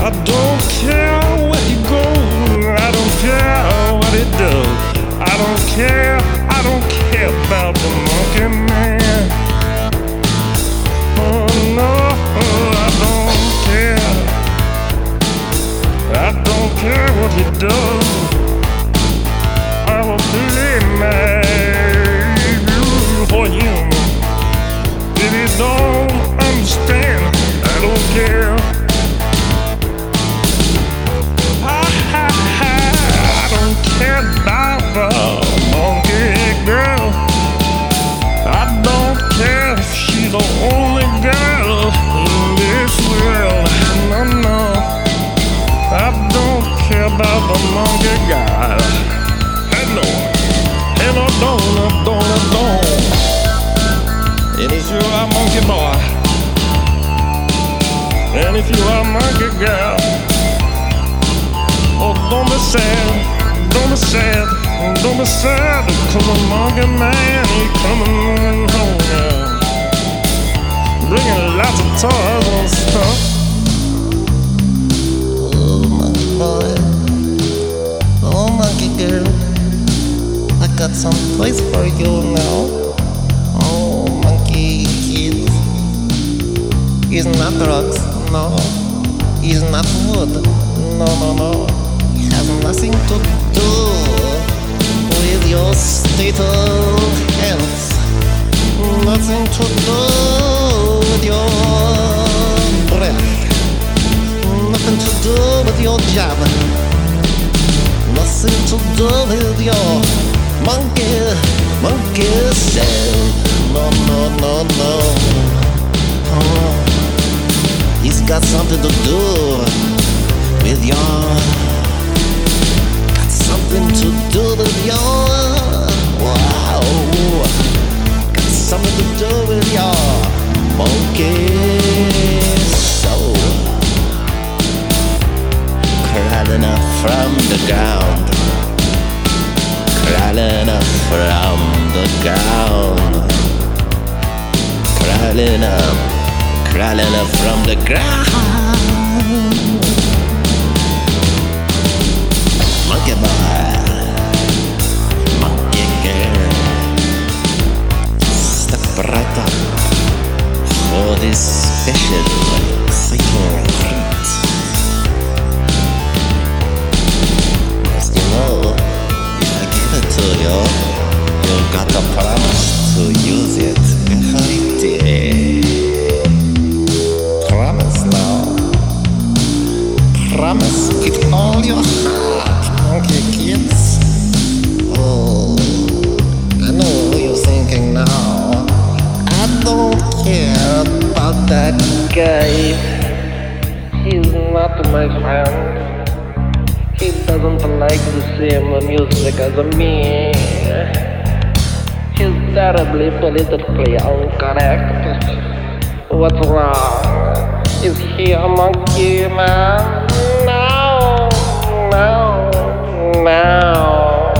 I don't care where he goes, I don't care what he does. I don't care about the monkey man. Oh no, I don't care. I don't care what he does. I will play my music for him. If he don't understand, I don't care. I don't care about the monkey girl. I don't care if she's the only girl in this world. No, no, I don't care about the monkey guy. Hello, hello, don't. And if you are monkey boy, and if you are monkey girl, oh, don't be sad, don't be sad, don't be sad, 'cause the monkey man, he coming home now, bringing lots of toys and stuff. Oh, monkey boy, oh, monkey girl, I got some toys for you now. Oh, monkey kid, he's not drugs, no, he's not wood, no. It has nothing to do with your state of health. Nothing to do with your breath. Nothing to do with your job. Nothing to do with your monkey self. No. Oh, it's got something to do with your. Something to do with your, wow, got something to do with your monkey soul, crawling up from the ground, crawling up from the ground, crawling up from the ground. Monkey boy, monkey girl, step right up for this special exciting treat. Cause you know, if I give it to you, you gotta promise to use it every day. Promise now. Promise with all your heart. Okay, kids. Oh, I know what you're thinking now. I don't care about that guy. He's not my friend. He doesn't like the same music as me. He's terribly politically incorrect. What's wrong? Is he a monkey man? No.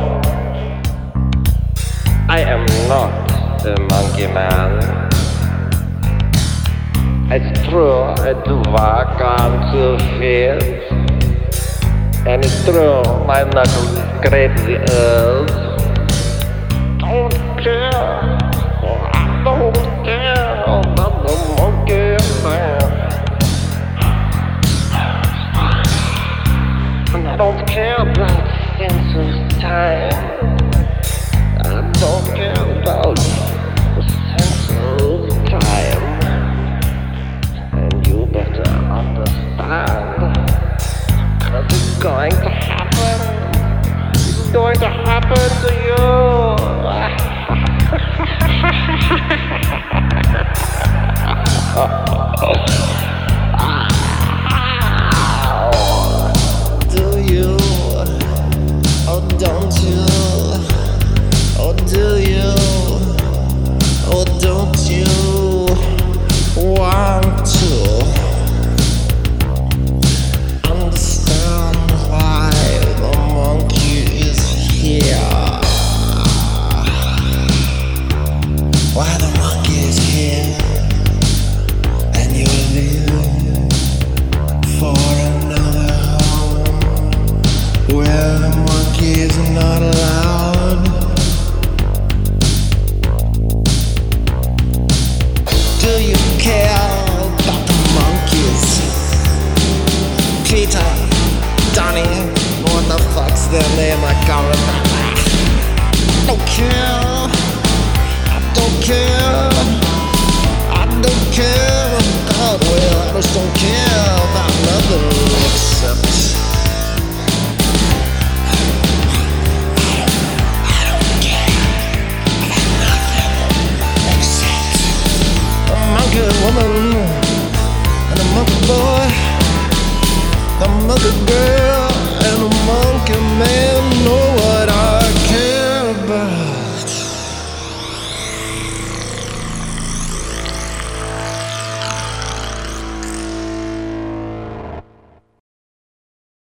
I am not a monkey man. It's true, I do work on 2 feet. And it's true, my knuckles scrape the earth. Don't care. I don't care about the monkey man. I don't care about sense of time. I don't care about the sense of time. And you better understand, 'cause it's going to happen. It's going to happen to you. other girl.